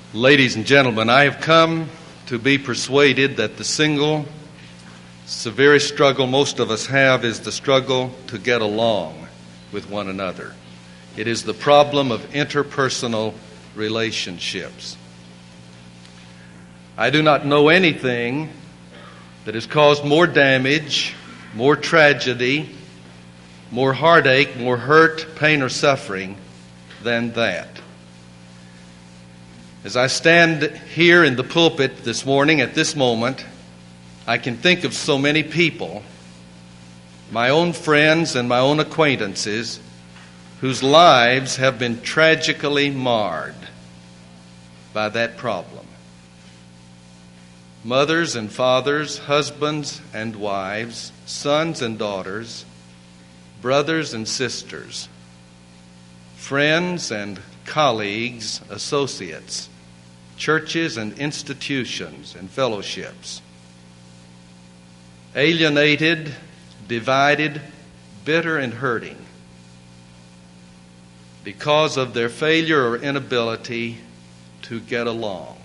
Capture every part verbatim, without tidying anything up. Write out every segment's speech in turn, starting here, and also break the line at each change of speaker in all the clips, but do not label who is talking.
Ladies and gentlemen, I have come to be persuaded that the single severest struggle most of us have is the struggle to get along with one another. It is the problem of interpersonal relationships. I do not know anything that has caused more damage, more tragedy, more heartache, more hurt, pain, or suffering than that. As I stand here in the pulpit this morning at this moment, I can think of so many people, my own friends and my own acquaintances, whose lives have been tragically marred by that problem. Mothers and fathers, husbands and wives, sons and daughters, brothers and sisters, friends and colleagues, associates, churches and institutions and fellowships, alienated, divided, bitter and hurting because of their failure or inability to get along.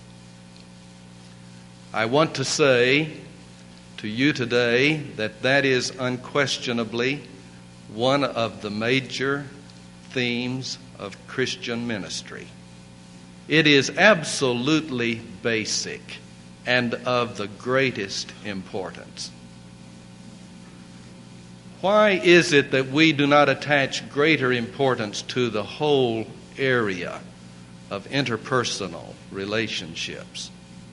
I want to say to you today that that is unquestionably one of the major themes of Christian ministry. It is absolutely basic and of the greatest importance. Why is it that we do not attach greater importance to the whole area of interpersonal relationships?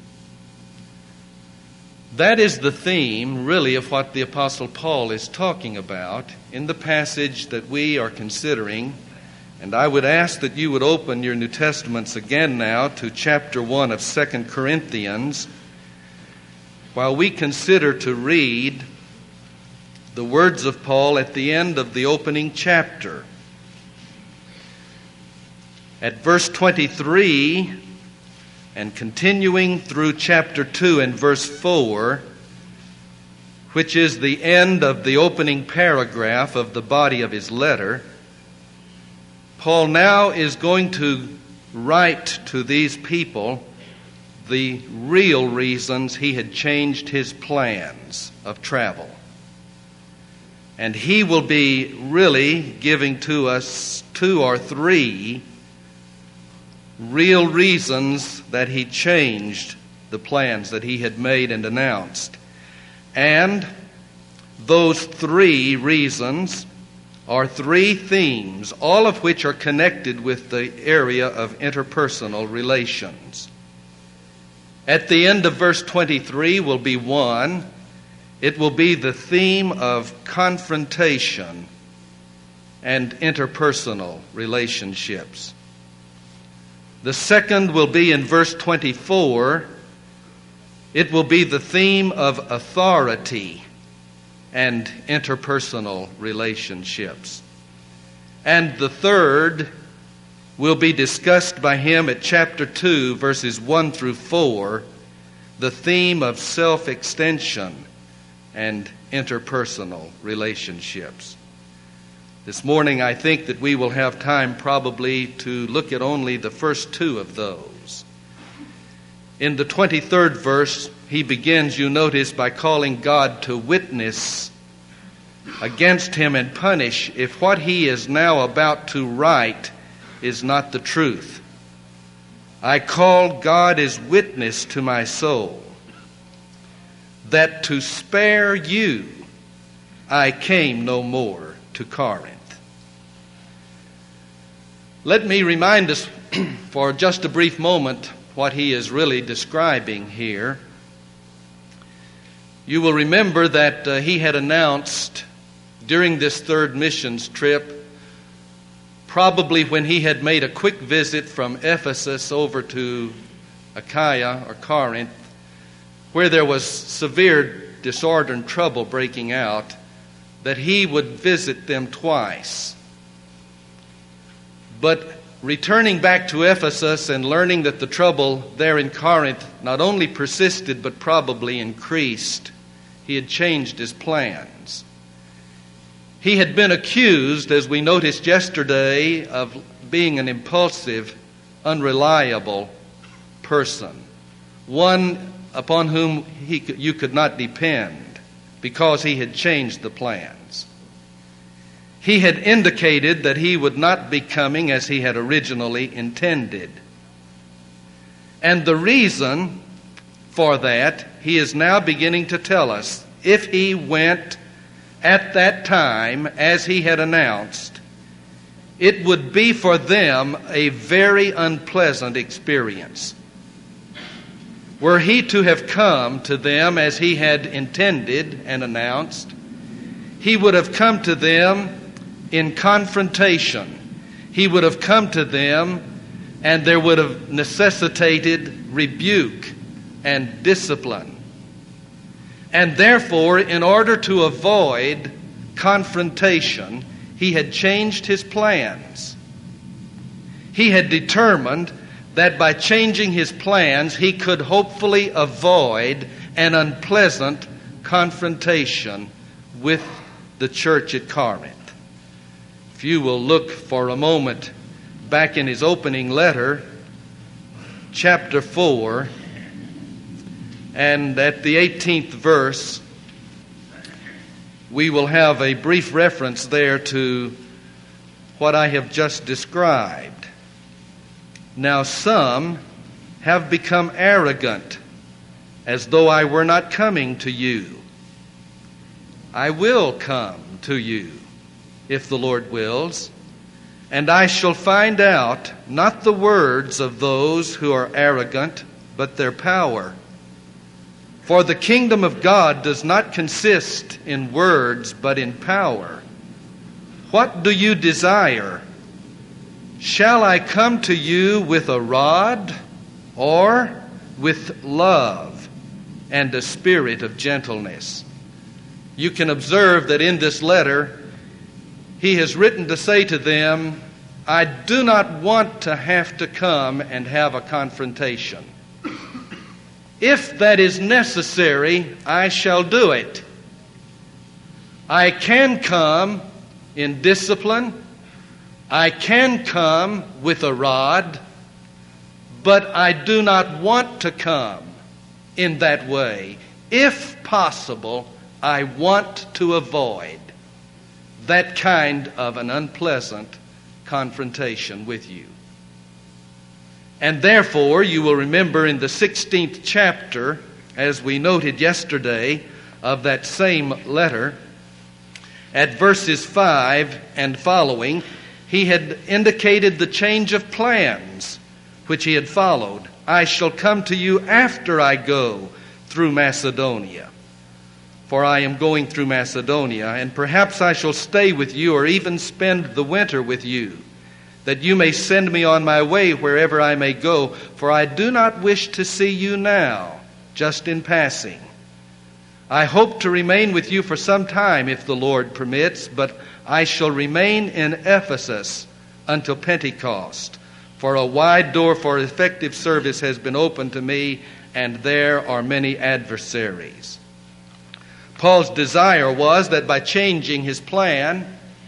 That is the theme, really, of what the Apostle Paul is talking about in the passage that we are considering. And I would ask that you would open your New Testaments again now to chapter one of Second Corinthians, while we consider to read the words of Paul at the end of the opening chapter. At verse twenty-three, and continuing through chapter two and verse four, which is the end of the opening paragraph of the body of his letter, Paul now is going to write to these people the real reasons he had changed his plans of travel. And he will be really giving to us two or three real reasons that he changed the plans that he had made and announced. And those three reasons are three themes, all of which are connected with the area of interpersonal relations. At the end of verse twenty-three will be one. It will be the theme of confrontation and interpersonal relationships. The second will be in verse twenty-four. It will be the theme of authority and interpersonal relationships. And the third will be discussed by him at chapter two, verses one through four, the theme of self-extension and interpersonal relationships. This morning, I think that we will have time probably to look at only the first two of those. In the twenty-third verse, he begins, you notice, by calling God to witness against him and punish if what he is now about to write is not the truth. I call God as witness to my soul that to spare you I came no more to Corinth. Let me remind us for just a brief moment what he is really describing here. You will remember that uh, he had announced during this third missions trip, probably when he had made a quick visit from Ephesus over to Achaia or Corinth, where there was severe disorder and trouble breaking out, that he would visit them twice. But returning back to Ephesus and learning that the trouble there in Corinth not only persisted but probably increased, he had changed his plans. He had been accused, as we noticed yesterday, of being an impulsive, unreliable person, one upon whom he, you could not depend because he had changed the plans. He had indicated that he would not be coming as he had originally intended. And the reason for that, he is now beginning to tell us. If he went at that time as he had announced, it would be for them a very unpleasant experience. Were he to have come to them as he had intended and announced, he would have come to them in confrontation. He would have come to them, and there would have necessitated rebuke and discipline. And therefore, in order to avoid confrontation, he had changed his plans. He had determined that by changing his plans, he could hopefully avoid an unpleasant confrontation with the church at Corinth. If you will look for a moment back in his opening letter, chapter four, and at the eighteenth verse, we will have a brief reference there to what I have just described. Now some have become arrogant, as though I were not coming to you. I will come to you, if the Lord wills, and I shall find out not the words of those who are arrogant, but their power. For the kingdom of God does not consist in words, but in power. What do you desire? Shall I come to you with a rod, or with love and a spirit of gentleness? You can observe that in this letter, he has written to say to them, I do not want to have to come and have a confrontation. If that is necessary, I shall do it. I can come in discipline. I can come with a rod, but I do not want to come in that way. If possible, I want to avoid that kind of an unpleasant confrontation with you. And therefore, you will remember in the sixteenth chapter, as we noted yesterday, of that same letter, at verses five and following, he had indicated the change of plans which he had followed. I shall come to you after I go through Macedonia. For I am going through Macedonia, and perhaps I shall stay with you or even spend the winter with you, that you may send me on my way wherever I may go, for I do not wish to see you now, just in passing. I hope to remain with you for some time, if the Lord permits, but I shall remain in Ephesus until Pentecost, for a wide door for effective service has been opened to me, and there are many adversaries. Paul's desire was that by changing his plan,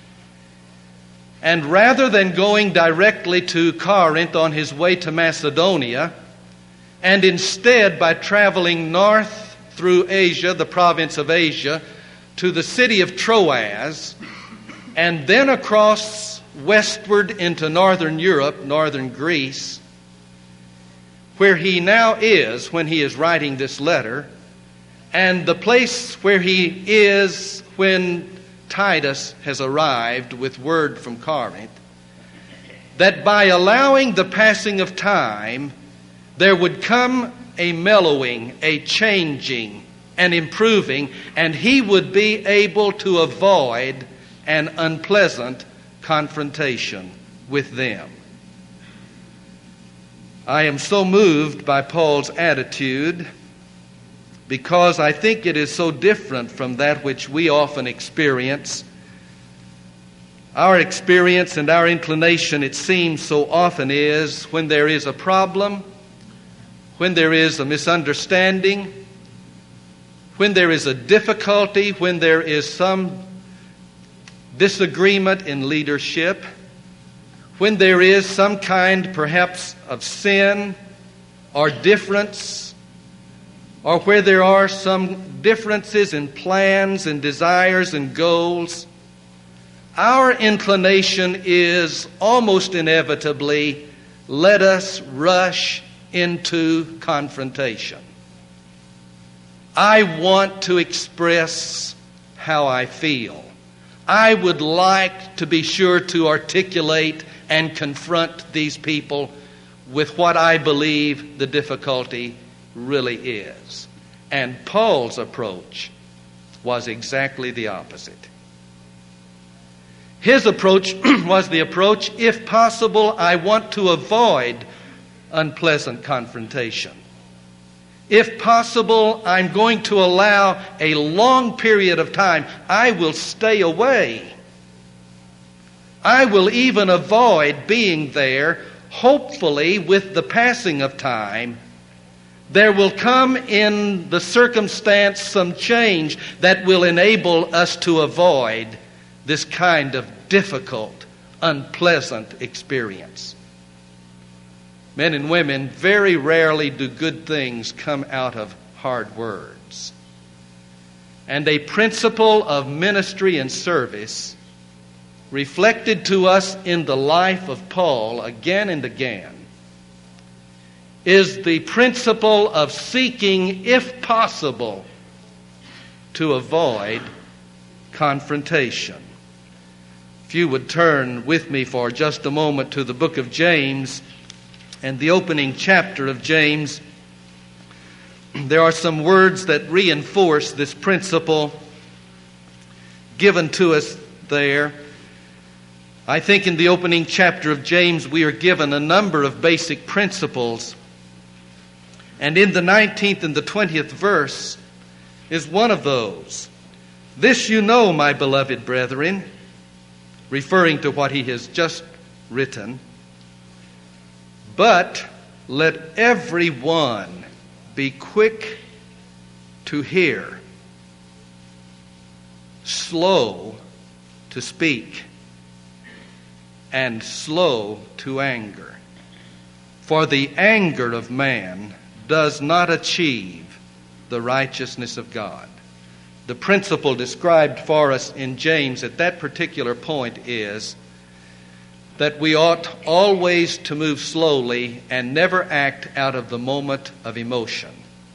and rather than going directly to Corinth on his way to Macedonia, and instead by traveling north through Asia, the province of Asia, to the city of Troas, and then across westward into northern Europe, northern Greece, where he now is when he is writing this letter, and the place where he is when Titus has arrived with word from Corinth, that by allowing the passing of time, there would come a mellowing, a changing, an improving, and he would be able to avoid an unpleasant confrontation with them. I am so moved by Paul's attitude because I think it is so different from that which we often experience. Our experience and our inclination, it seems so often, is when there is a problem, when there is a misunderstanding, when there is a difficulty, when there is some disagreement in leadership, when there is some kind perhaps of sin or difference, or where there are some differences in plans and desires and goals, our inclination is almost inevitably, let us rush into confrontation. I want to express how I feel. I would like to be sure to articulate and confront these people with what I believe the difficulty really is. And Paul's approach was exactly the opposite. His approach was the approach, if possible, I want to avoid unpleasant confrontation. If possible, I'm going to allow a long period of time. I will stay away. I will even avoid being there. Hopefully, with the passing of time, there will come in the circumstance some change that will enable us to avoid this kind of difficult, unpleasant experience. Men and women, very rarely do good things come out of hard words. And a principle of ministry and service reflected to us in the life of Paul again and again is the principle of seeking, if possible, to avoid confrontation. If you would turn with me for just a moment to the book of James and the opening chapter of James, there are some words that reinforce this principle given to us there. I think in the opening chapter of James we are given a number of basic principles. And in the nineteenth and the twentieth verse is one of those. This you know, my beloved brethren, referring to what he has just written. But let every one be quick to hear, slow to speak, and slow to anger. For the anger of man does not achieve the righteousness of God. The principle described for us in James at that particular point is that we ought always to move slowly and never act out of the moment of emotion.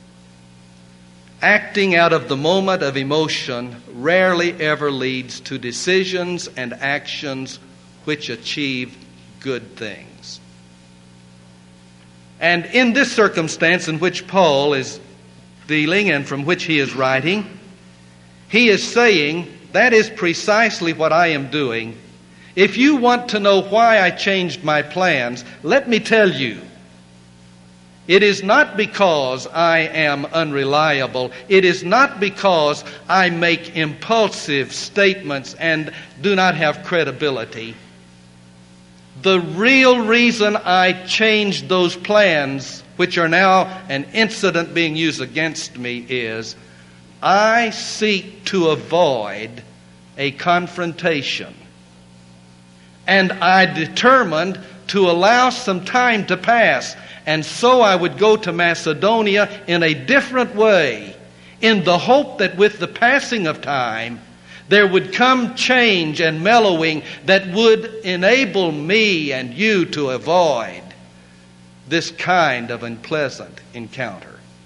Acting out of the moment of emotion rarely ever leads to decisions and actions which achieve good things. And in this circumstance in which Paul is dealing and from which he is writing, he is saying, that is precisely what I am doing. If you want to know why I changed my plans, let me tell you. It is not because I am unreliable. It is not because I make impulsive statements and do not have credibility. The real reason I changed those plans, which are now an incident being used against me, is I seek to avoid a confrontation. And I determined to allow some time to pass. And so I would go to Macedonia in a different way, in the hope that with the passing of time, there would come change and mellowing that would enable me and you to avoid this kind of unpleasant encounter.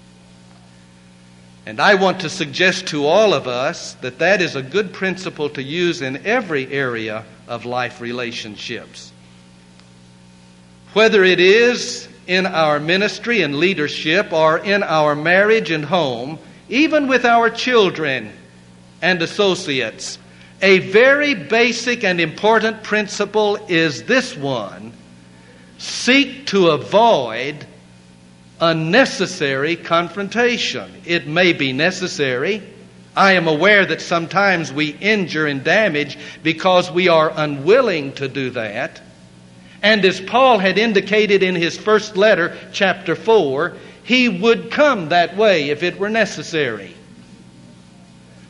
And I want to suggest to all of us that that is a good principle to use in every area of life relationships. Whether it is in our ministry and leadership or in our marriage and home, even with our children and associates, a very basic and important principle is this one: seek to avoid unnecessary confrontation. It may be necessary. I am aware that sometimes we injure and damage because we are unwilling to do that. And as Paul had indicated in his first letter, chapter four, he would come that way if it were necessary.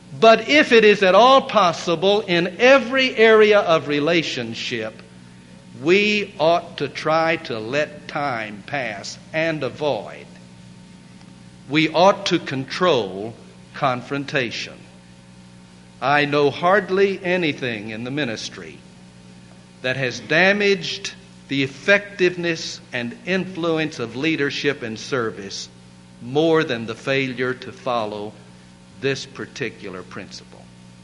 But if it is at all possible in every area of relationship, we ought to try to let time pass and avoid. We ought to control confrontation. I know hardly anything in the ministry that has damaged the effectiveness and influence of leadership and service more than the failure to follow this particular principle.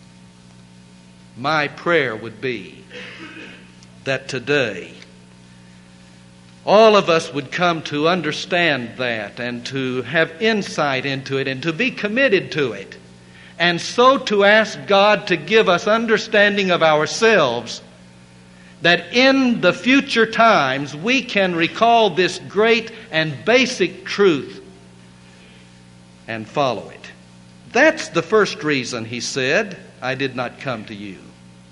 My prayer would be that today all of us would come to understand that and to have insight into it and to be committed to it, and so to ask God to give us understanding of ourselves, that in the future times we can recall this great and basic truth and follow it. That's the first reason he said, I did not come to you.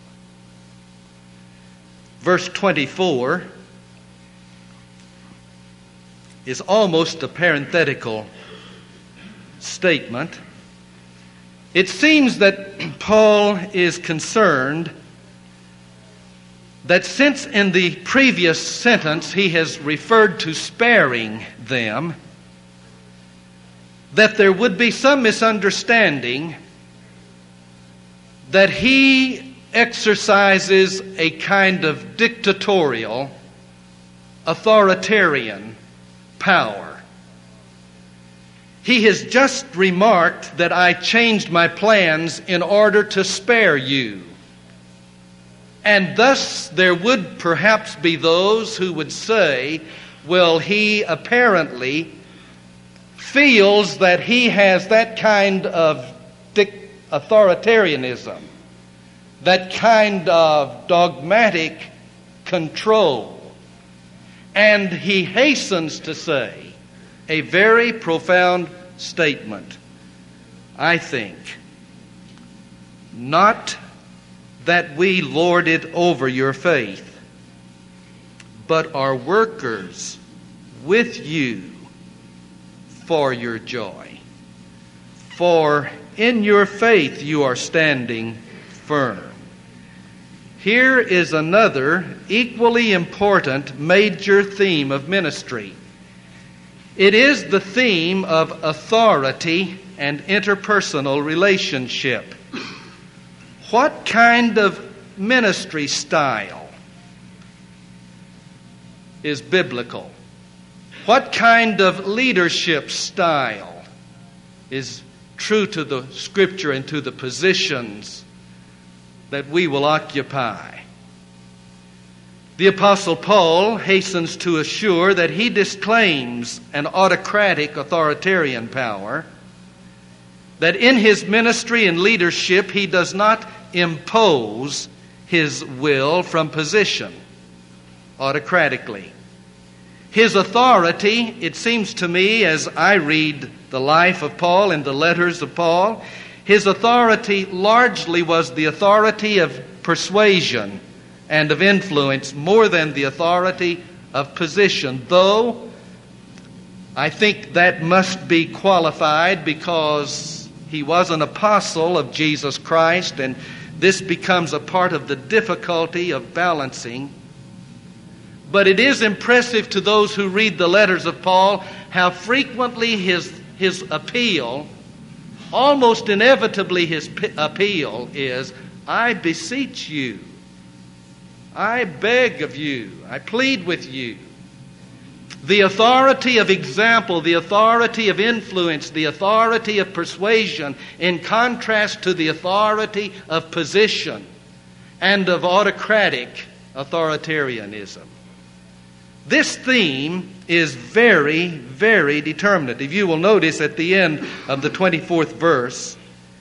Verse twenty-four is almost a parenthetical statement. It seems that Paul is concerned that since in the previous sentence he has referred to sparing them, that there would be some misunderstanding that he exercises a kind of dictatorial, authoritarian power. He has just remarked that I changed my plans in order to spare you. And thus there would perhaps be those who would say, well, he apparently feels that he has that kind of dic- authoritarianism, that kind of dogmatic control. And he hastens to say a very profound statement, I think. Not that we lord it over your faith, but are workers with you for your joy. For in your faith you are standing firm. Here is another equally important major theme of ministry. It is the theme of authority and interpersonal relationship. What kind of ministry style is biblical? What kind of leadership style is true to the Scripture and to the positions that we will occupy? The Apostle Paul hastens to assure that he disclaims an autocratic authoritarian power, that in his ministry and leadership he does not impose his will from position autocratically. His authority, it seems to me as I read the life of Paul and the letters of Paul, his authority largely was the authority of persuasion and of influence more than the authority of position, though I think that must be qualified because he was an apostle of Jesus Christ, and this becomes a part of the difficulty of balancing. But it is impressive to those who read the letters of Paul how frequently his, his appeal, almost inevitably his p- appeal is, I beseech you, I beg of you, I plead with you. The authority of example, the authority of influence, the authority of persuasion, in contrast to the authority of position and of autocratic authoritarianism. This theme is very, very determinative. You will notice at the end of the twenty-fourth verse,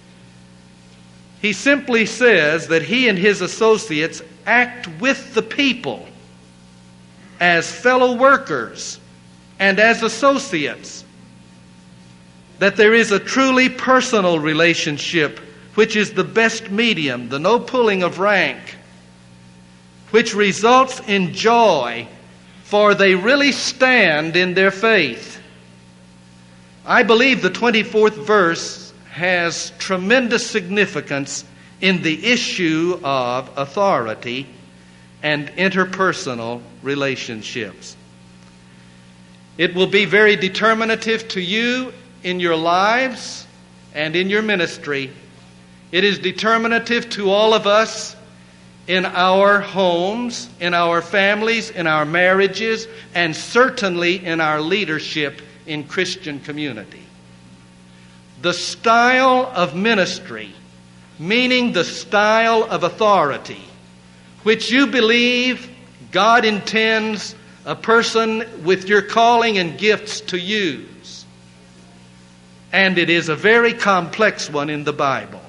he simply says that he and his associates act with the people as fellow workers and as associates. That there is a truly personal relationship which is the best medium, the no pulling of rank, which results in joy, for they really stand in their faith. I believe the twenty-fourth verse has tremendous significance in the issue of authority and interpersonal relationships. It will be very determinative to you in your lives and in your ministry. It is determinative to all of us in our homes, in our families, in our marriages, and certainly in our leadership in Christian community. The style of ministry, meaning the style of authority, which you believe God intends a person with your calling and gifts to use. And it is a very complex one in the Bible.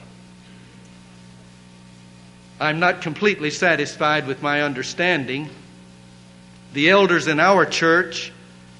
I'm not completely satisfied with my understanding. The elders in our church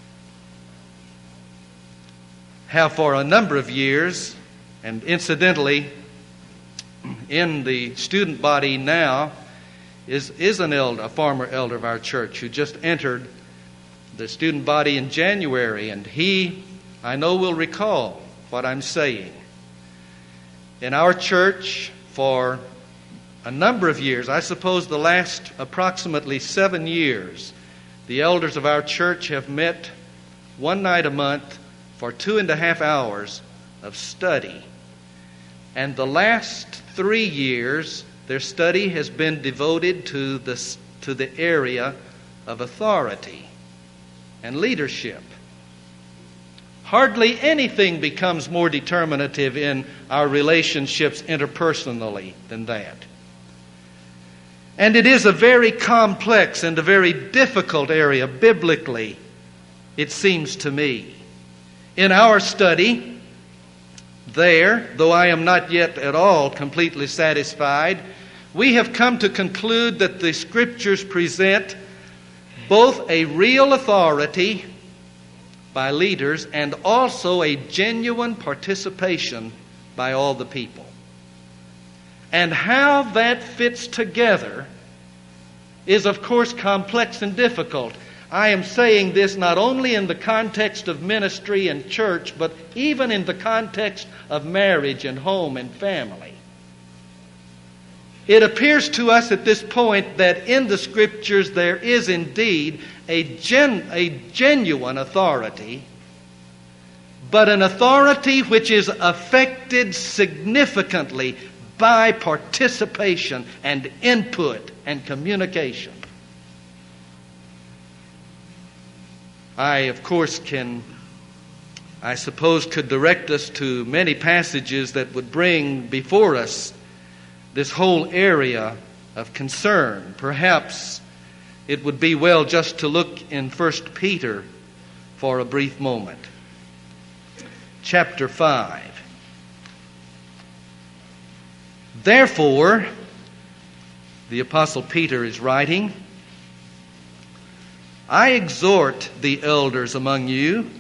have for a number of years, and incidentally, in the student body now, is, is an elder, a former elder of our church who just entered the student body in January, and he, I know, will recall what I'm saying. In our church, for a number of years, I suppose the last approximately seven years, the elders of our church have met one night a month for two and a half hours of study. And the last three years, their study has been devoted to the, to the area of authority and leadership. Hardly anything becomes more determinative in our relationships interpersonally than that. And it is a very complex and a very difficult area biblically, it seems to me. In our study, there, though I am not yet at all completely satisfied, we have come to conclude that the Scriptures present both a real authority by leaders and also a genuine participation by all the people. And how that fits together is, of course, complex and difficult. I am saying this not only in the context of ministry and church, but even in the context of marriage and home and family. It appears to us at this point that in the Scriptures there is indeed a, gen, a genuine authority, but an authority which is affected significantly by participation and input and communication. I, of course, can, I suppose, could direct us to many passages that would bring before us this whole area of concern. Perhaps it would be well just to look in First Peter for a brief moment. Chapter five. Therefore, the Apostle Peter is writing, I exhort the elders among you,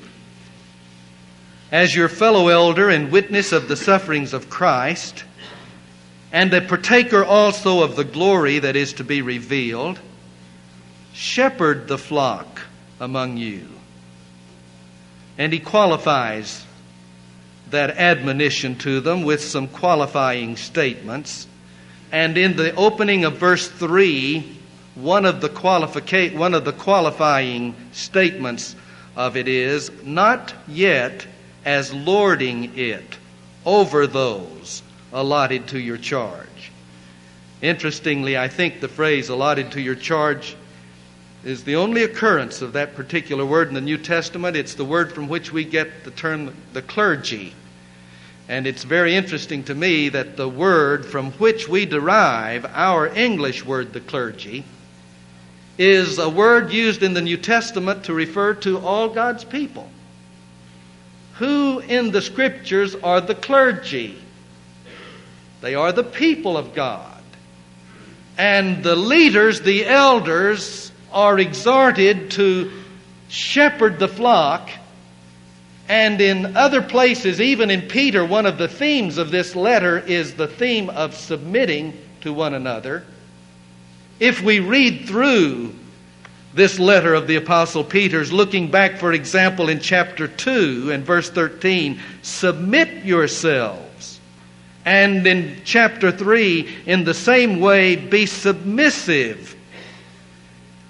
as your fellow elder and witness of the sufferings of Christ, and a partaker also of the glory that is to be revealed, shepherd the flock among you. And he qualifies that admonition to them with some qualifying statements. And in the opening of verse three, one of the qualifica- one of the qualifying statements of it is, not yet as lording it over those allotted to your charge. Interestingly, I think the phrase allotted to your charge is the only occurrence of that particular word in the New Testament. It's the word from which we get the term the clergy. And it's very interesting to me that the word from which we derive our English word, the clergy, is a word used in the New Testament to refer to all God's people. Who in the Scriptures are the clergy? They are the people of God. And the leaders, the elders, are exhorted to shepherd the flock. And in other places, even in Peter, one of the themes of this letter is the theme of submitting to one another. If we read through this letter of the Apostle Peter's, looking back, for example, in chapter two and verse thirteen, submit yourselves. And in chapter three, in the same way, be submissive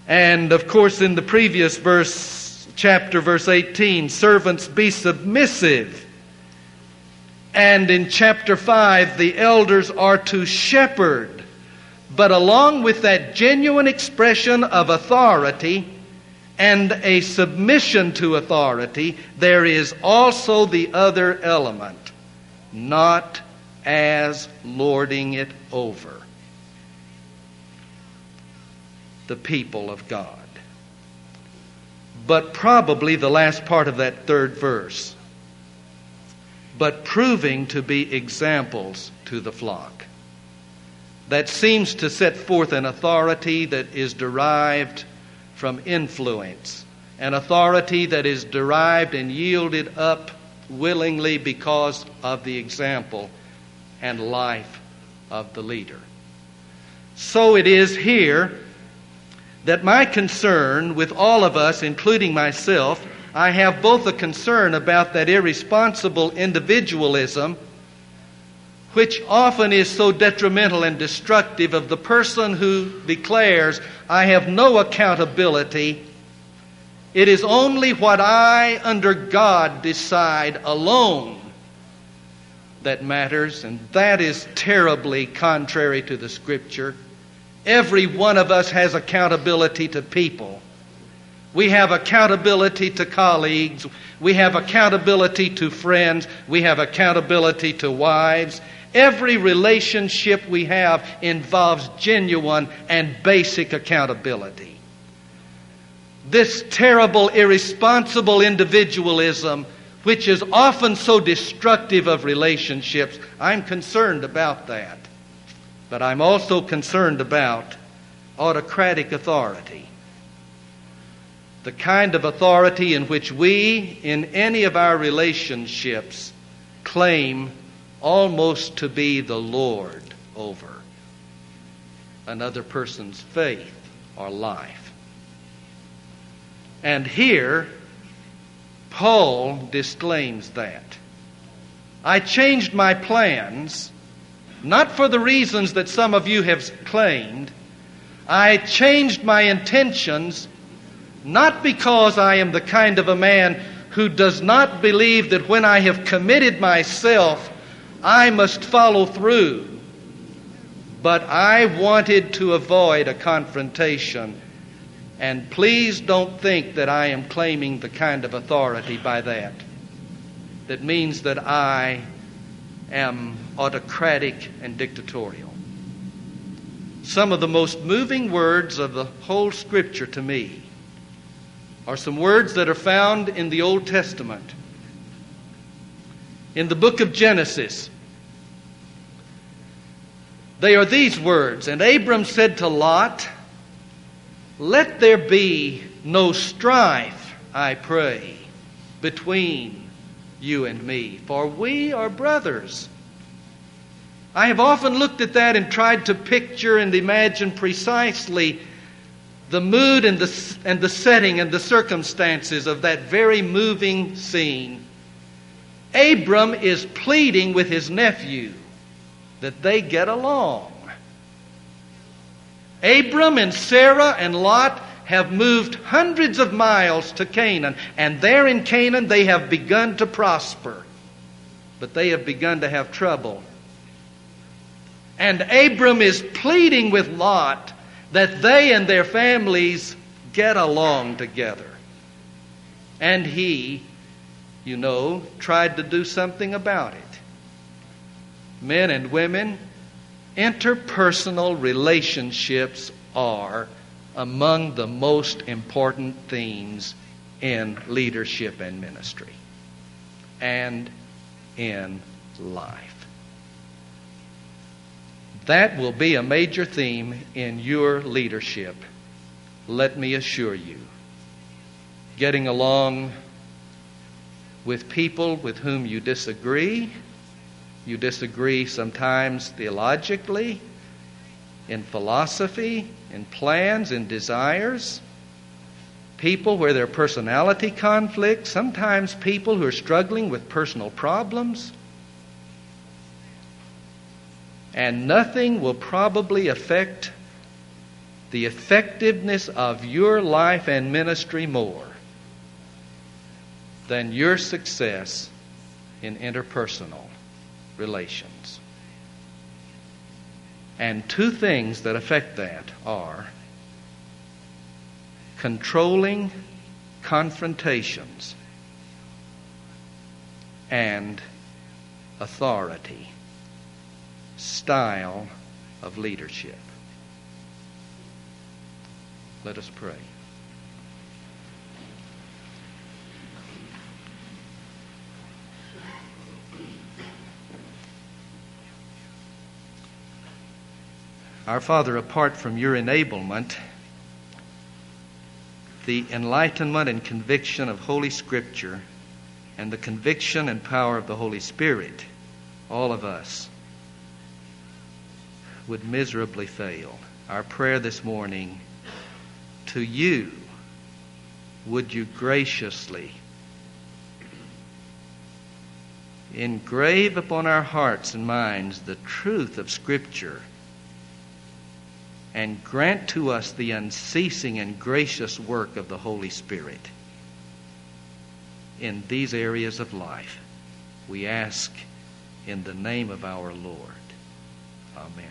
And of course, in the previous verse, chapter verse eighteen, servants, be submissive. And in chapter five, the elders are to shepherd. But along with that genuine expression of authority and a submission to authority, there is also the other element, not as lording it over the people of God. But probably the last part of that third verse, but proving to be examples to the flock. That seems to set forth an authority that is derived from influence, an authority that is derived and yielded up willingly because of the example and life of the leader. So it is here that my concern with all of us, including myself, I have both a concern about that irresponsible individualism, which often is so detrimental and destructive of the person who declares, I have no accountability. It is only what I, under God, decide alone that matters, and that is terribly contrary to the Scripture. Every one of us has accountability to people. We have accountability to colleagues. We have accountability to friends. We have accountability to wives. Every relationship we have involves genuine and basic accountability. This terrible, irresponsible individualism, which is often so destructive of relationships, I'm concerned about that. But I'm also concerned about autocratic authority. The kind of authority in which we, in any of our relationships, claim almost to be the Lord over another person's faith or life. And here, Paul disclaims that. I changed my plans, not for the reasons that some of you have claimed. I changed my intentions, not because I am the kind of a man who does not believe that when I have committed myself, I must follow through. But I wanted to avoid a confrontation. And please don't think that I am claiming the kind of authority by that. That means that I am autocratic and dictatorial. Some of the most moving words of the whole Scripture to me are some words that are found in the Old Testament. In the book of Genesis, they are these words, and Abram said to Lot, let there be no strife, I pray, between you and me, for we are brothers. I have often looked at that and tried to picture and imagine precisely the mood and the, and the setting and the circumstances of that very moving scene. Abram is pleading with his nephew that they get along. Abram and Sarah and Lot have moved hundreds of miles to Canaan, and there in Canaan they have begun to prosper, but they have begun to have trouble. And Abram is pleading with Lot that they and their families get along together. And he, you know, tried to do something about it. Men and women, interpersonal relationships are among the most important themes in leadership and ministry and in life. That will be a major theme in your leadership, let me assure you. Getting along with people with whom you disagree. You disagree sometimes theologically, in philosophy, in plans, in desires. People where there are personality conflicts. Sometimes people who are struggling with personal problems. And nothing will probably affect the effectiveness of your life and ministry more than your success in interpersonal relations. And two things that affect that are controlling confrontations and authority, style of leadership. Let us pray. Our Father, apart from your enablement, the enlightenment and conviction of Holy Scripture and the conviction and power of the Holy Spirit, all of us would miserably fail. Our prayer this morning to you, would you graciously engrave upon our hearts and minds the truth of Scripture and grant to us the unceasing and gracious work of the Holy Spirit in these areas of life. We ask in the name of our Lord. Amen.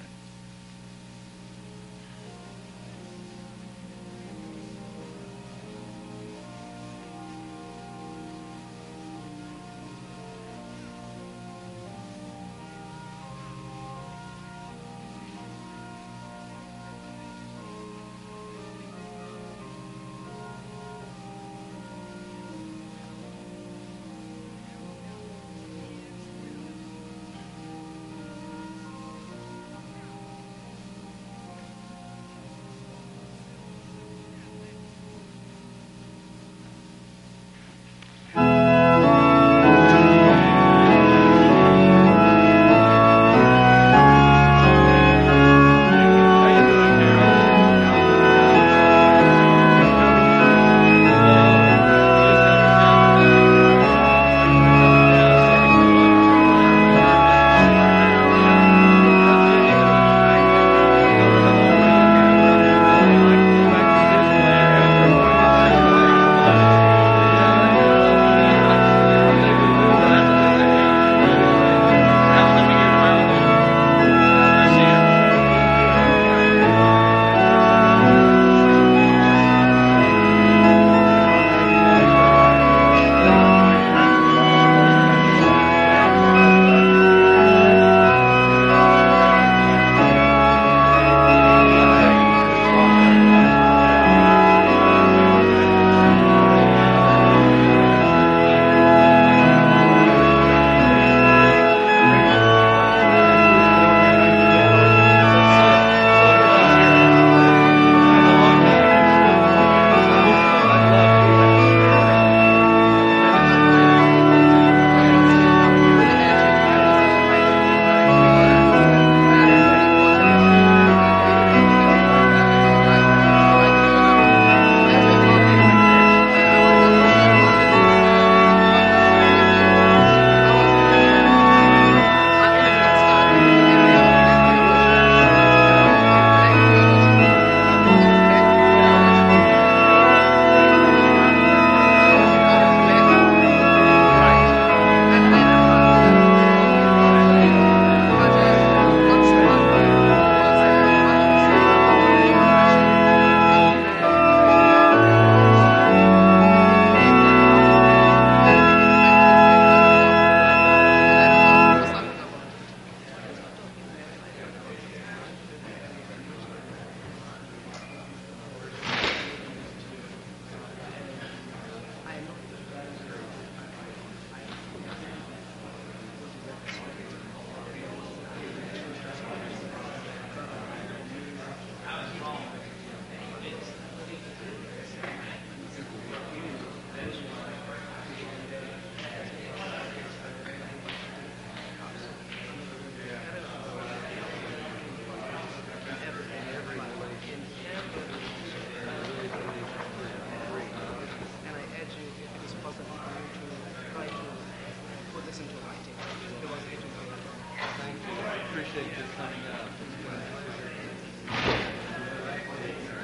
appreciate your coming out.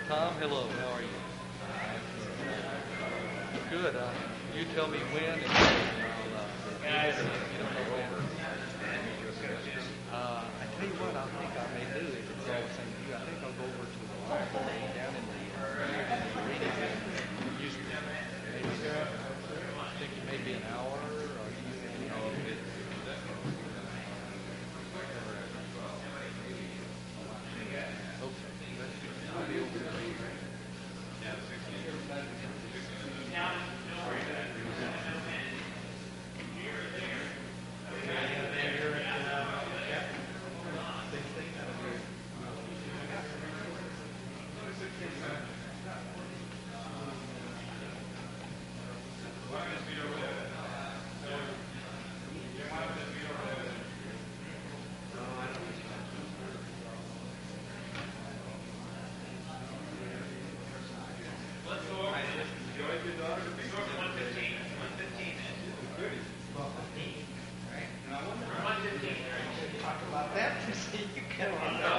Tom, hello. How are you? Good. Uh, you tell me when, and I'll uh, yes, you don't know when. Uh, I tell you what, I think I may do if it's all the same to you. I think I'll go over to the library down in the, uh, in the reading room. Use maybe, I think it may be an hour, or you know, it, I'll be over there. Talk about that. You see, you can.